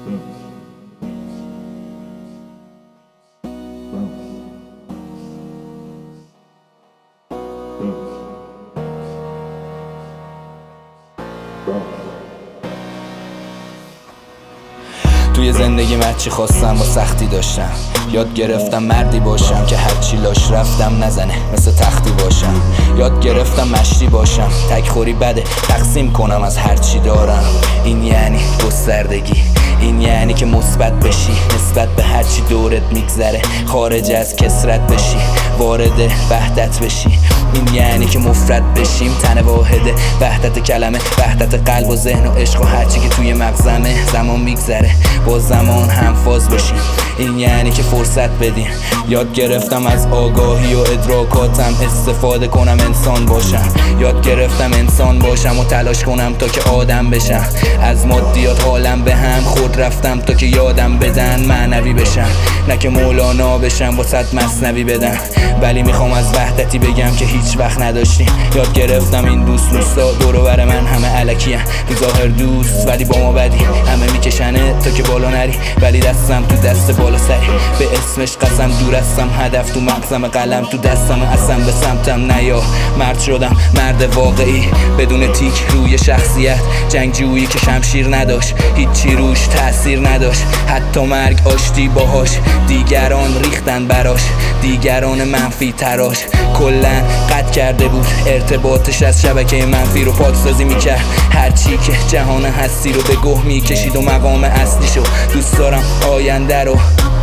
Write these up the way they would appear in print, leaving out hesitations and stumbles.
توی زندگی هرچی خواستم با سختی داشتم. یاد گرفتم مردی باشم که هرچی لاش رفتم نزنه، مثل تختی باشم. یاد گرفتم مشتی باشم، تکخوری بده، تقسیم کنم از هرچی دارم. این یعنی گستردگی، این یعنی که مثبت بشی نسبت به هرچی دورت میگذره، خارج از کسرت بشی وارد وحدت بشی. این یعنی که مفرد بشیم، تن واحده، وحدت کلمه، وحدت قلب و ذهن و عشق و هرچی که توی مغزمه. زمان میگذره با زمان همفاز بشیم. این یعنی که فرصت بدیم. یاد گرفتم از آگاهی و ادراکاتم استفاده کنم، انسان باشم. یاد گرفتم انسان باشم و تلاش کنم تا که آدم بشم. از مادیات حالم به هم خود رفتم تا که یادم بدن معنوی بشم، نه که مولانا بشم واسط مثنوی بدن. ولی میخوام از وحدتی بگم که هیچ وقت نداشتیم. یاد گرفتم این دوستا دور و بر من همه الکیه، تو ظاهر دوست ولی با ما بدی. همه میکشنه تا که بالا نری، ولی دستم تو دست بالا سری. به اسمش قسم دور هستم، هدف تو مغزم، قلم تو دستم، اصلا به سمتم نیا. مرد شدم، مرد واقعی، بدون تیک روی شخصیت. جنگجویی که شمشیر نداشت، هیچی روش تأثیر نداشت، حتی مرگ آشتی باهاش. دیگران ریختن براش، دیگران منفی تراش. کلن قطع کرده بود ارتباطش، از شبکه منفی رو پاکسازی میکرد. هرچی که جهان هستی رو به گوه میکشید و مقام اصلیشو. دوست دارم آینده رو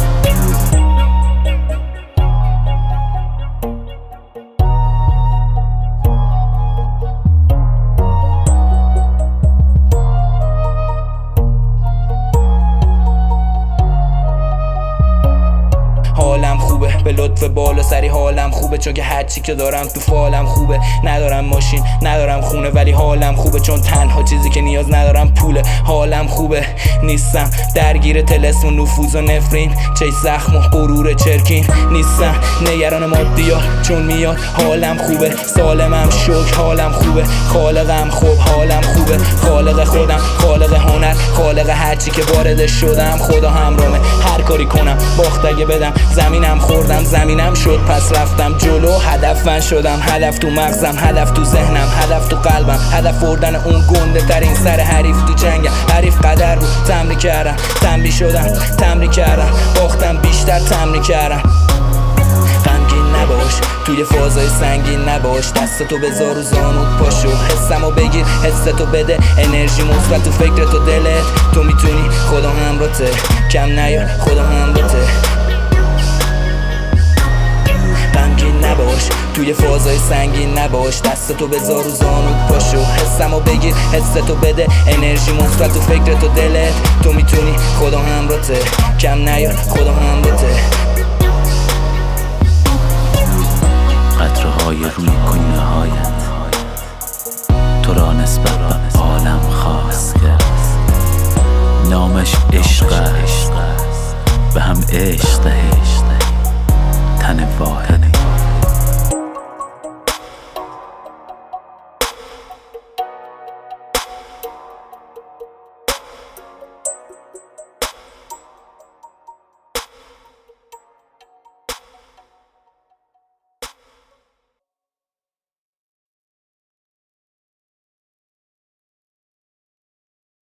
حالم خوبه، به لطف بالا سری حالم خوبه، چون که هرچی که دارم تو فالم خوبه. ندارم ماشین، ندارم خونه، ولی حالم خوبه، چون تنها چیزی که نیاز ندارم پوله. حالم خوبه، نیستم درگیر طلسم و نفوذ و نفرین، چه زخم و غرور چرکین. نیستم نگران مادیات، چون میاد حالم خوبه. سالمم شکر حالم خوبه، خالقم خوب حالم خوبه. خالق خودم، خالق هنر، خالق هرچی که وارد شدم. خدا همراهمه هر کاری کنم، باخت اگه بدم. زمینم خوردم، زمینم شد، پس رفتم جلو. هدف من شدم، هدف تو مغزم، هدف تو ذهنم، هدف تو قلبم. هدف بردن اون گنده ترین سر حریف تو جنگم. حریف قدر بود، تمرین کردم، تنبیه شدم، تمرین کردم، باختم بیشتر، تمرین کردم. غمگین نباش، توی فازای سنگین نباش، دستتو بذار و زانوت پاشو. حسمو بگیر، حستو بده، انرژی مثبت تو فکرت و دلت. تو میتونی، خدا همراهته، کم نیار، خدا همراهته. غمگین نباش، توی فازای سنگین نباش، دستتو بذار و زانوت پاشو. حسمو بگیر، حستو بده، انرژی مثبت تو فکرت و دلت. تو میتونی، خدا همراهته، کم نیار، خدا همراهته. قطره‌های روی گونه هایت تو را نسبت به عالم خاص کرد. نامش عشق است، به هم عشق ده، تن واحد